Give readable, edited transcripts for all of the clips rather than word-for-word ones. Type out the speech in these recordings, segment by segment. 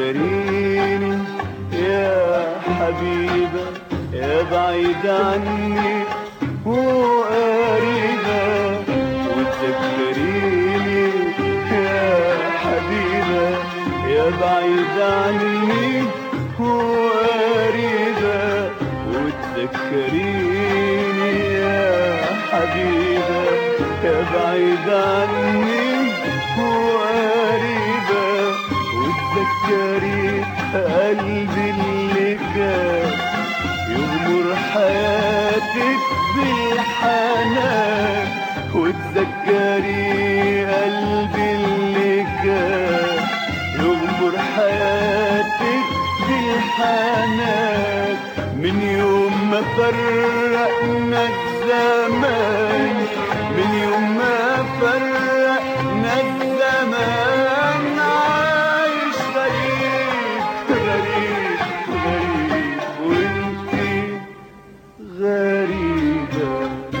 وتذكريني يا حبيبة يا بعيدة عني وقريبة، وتذكريني يا حبيبة يا بعيدة عني وقريبة، وتذكريني يا حبيبة يا بعيدة عني وقريبة، وتذكري قلبي اللي كان يغمر حياتك بالحنان، وتذكري قلبي اللي كان يغمر حياتك بالحنان، من يوم ما فرقنا الزمان، من يوم ما فرقنا الزمان، عايش غريب غريب غريب وانتي غريبة.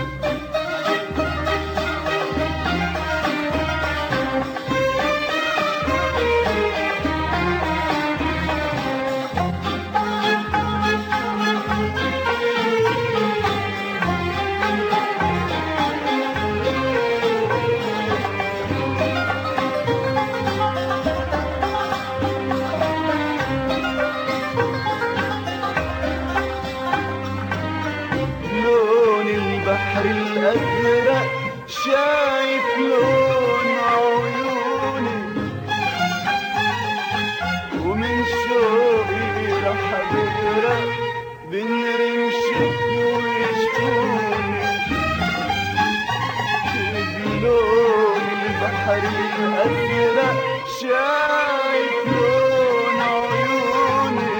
البحر الأزرق شايف لون عيوني، ومن شوقي راح بغرق بين رمشك وشفوني، لون البحر الأزرق شايف لون عيوني،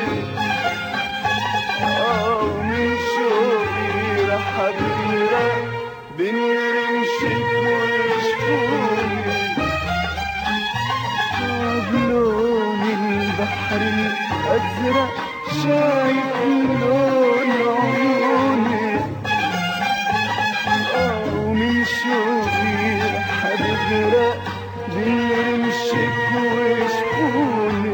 ومن شوقي راح بغرق بين رمشك وشفوني، بلون البحر الأزرق شايف لون عيوني، ومن شوقي راح بغرق بين رمشك وشفوني،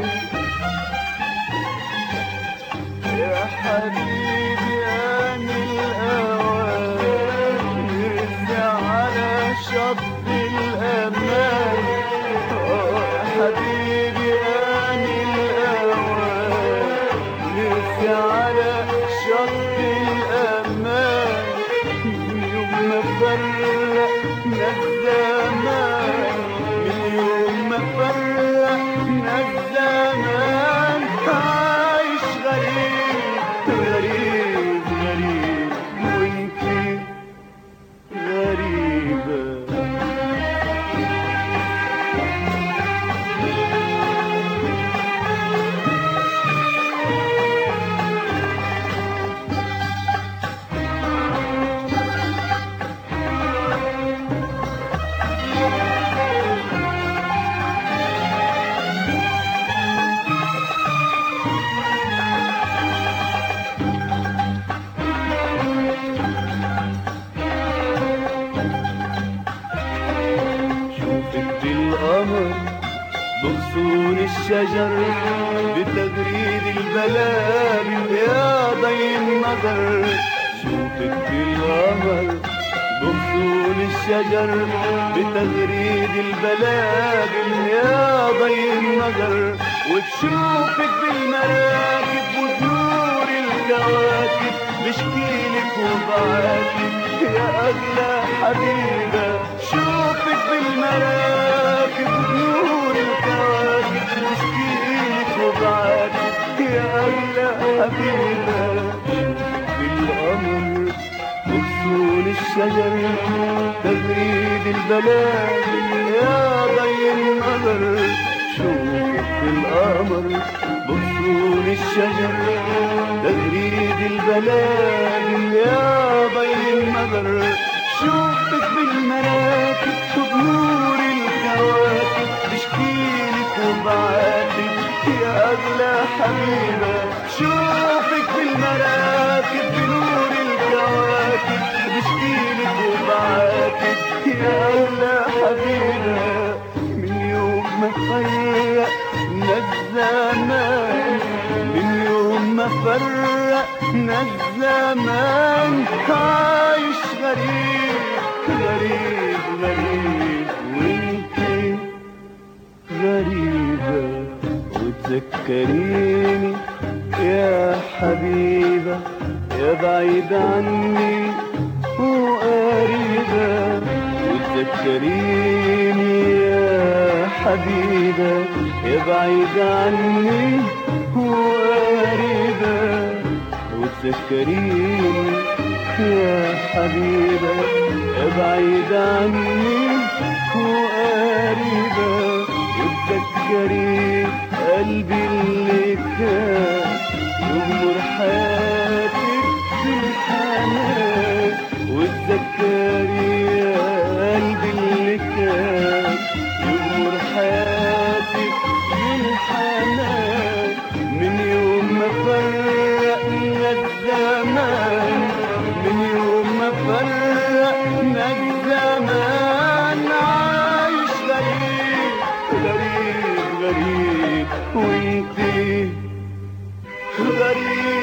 يا حبيبي أنا الأوان نرجع على شط الأمان، يا حبيبي أنا الأوان نرجع على شط الأمان، من يوم ما فرقنا الزمان، من يوم ما فرقنا الزمان، عايش غريب غريب غريب وانتي غريبة. بالقمر بغصون الشجر بتغريد البلابل يا ضي النظر، شوفك بالقمر بغصون الشجر بتغريد البلابل يا ضي النظر، وتشوفك بالمراكب وبنور الكواكب بشكيلك وبعاتك يا أغلى حبيبة، شوفك بالمراكب ونور الكواكب بشكيلك وبعاتك يا أغلى حبيبة، شوفك بالقمر بغصون الشجر تغريد البلابل يا ضي النظر، شوفك بالقمر بغصون الشجر تغريد البلابل يا ضي النظر، شوفك بالمراكب وبنور الكواكب بشكيلك وبعاتك يا أغلى حبيبة، شوفك بالمراكب بنور الكواكب بشكيلك وبعاتك يا أغلى حبيبة، من يوم ما فرقنا الزمان من يوم ما فرقنا الزمان عايش غريب غريب غريب وانتي غريبة وتذكريني يا حبيبة يا بعيدة عني وقريبة وتذكريني يا حبيبة يا بعيدة عني وقريبة وتذكريني يا حبيبة يا بعيدة عني وقريبة وتذكري قلبي اللي كان يغمر حياتك بالحنان وتذكري يا قلبي اللي كان يغمر حياتك بالحنان من يوم ما فرقنا الزمان من يوم ما فرقنا الزمان عايش غريب غريب غريب وانتي غريب